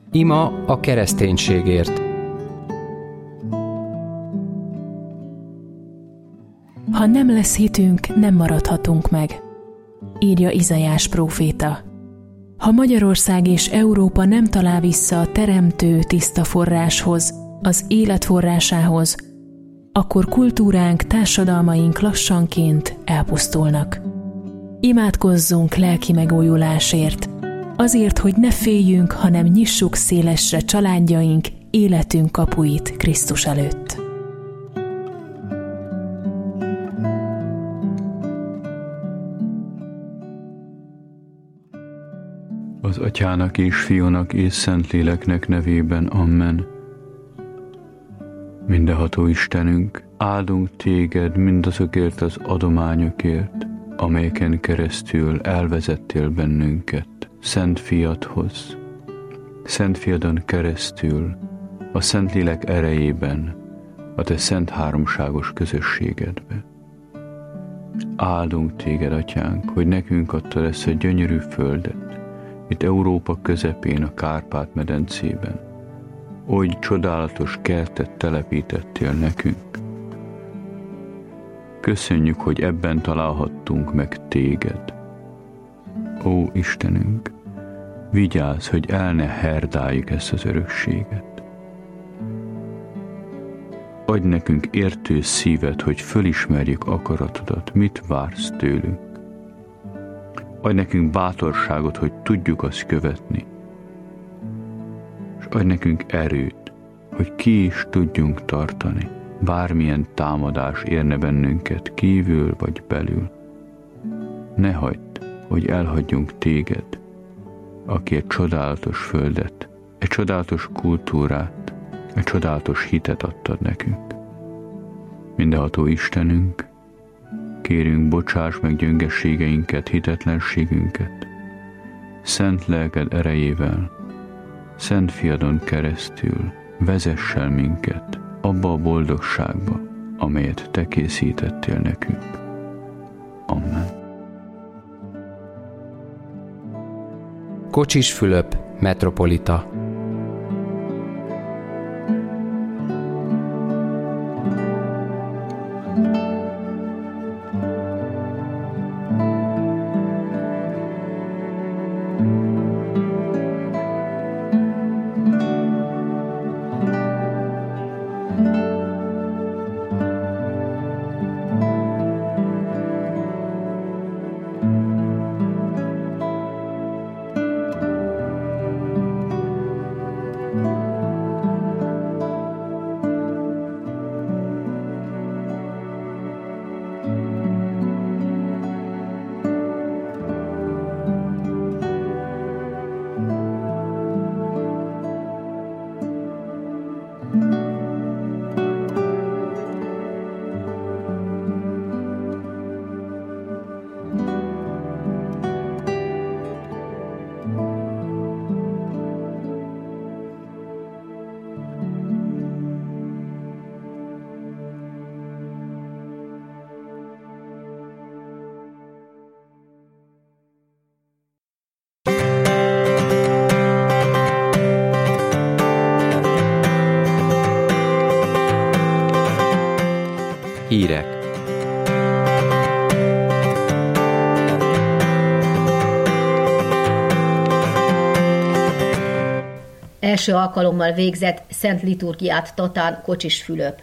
Ima a kereszténységért. Ha nem lesz hitünk, nem maradhatunk meg, írja Izaiás próféta. Ha Magyarország és Európa nem talál vissza a teremtő tiszta forráshoz, az élet forrásához, akkor kultúránk, társadalmaink lassanként elpusztulnak. Imádkozzunk lelki megújulásért, azért, hogy ne féljünk, hanem nyissuk szélesre családjaink, életünk kapuit Krisztus előtt. Az Atyának és Fiúnak és Szentléleknek nevében, amen. Mindenható Istenünk, áldunk téged mindazokért az adományokért, amelyeken keresztül elvezettél bennünket Szent Fiadhoz. Szent Fiadon keresztül, a Szentlélek erejében, a te szent háromságos közösségedbe. Áldunk téged, Atyánk, hogy nekünk adtad ezt a gyönyörű földet, itt Európa közepén, a Kárpát-medencében. Oly csodálatos kertet telepítettél nekünk. Köszönjük, hogy ebben találhattunk meg téged. Ó, Istenünk, vigyázz, hogy el ne herdáljuk ezt az örökséget. Adj nekünk értő szívet, hogy fölismerjük akaratodat, mit vársz tőlünk. Adj nekünk bátorságot, hogy tudjuk azt követni. És adj nekünk erőt, hogy ki is tudjunk tartani. Bármilyen támadás érne bennünket kívül vagy belül. Ne hagyd, hogy elhagyjunk téged, aki egy csodálatos földet, egy csodálatos kultúrát, egy csodálatos hitet adtad nekünk. Mindenható Istenünk, kérünk, bocsáss meg gyöngességeinket, hitetlenségünket, szent lelked erejével, Szent Fiadon keresztül vezess el minket abba a boldogságba, amelyet te készítettél nekünk. Amen. Kocsis Fülöp, metropolita. Hírek. Első alkalommal végzett szent liturgiát Tatán Kocsis Fülöp.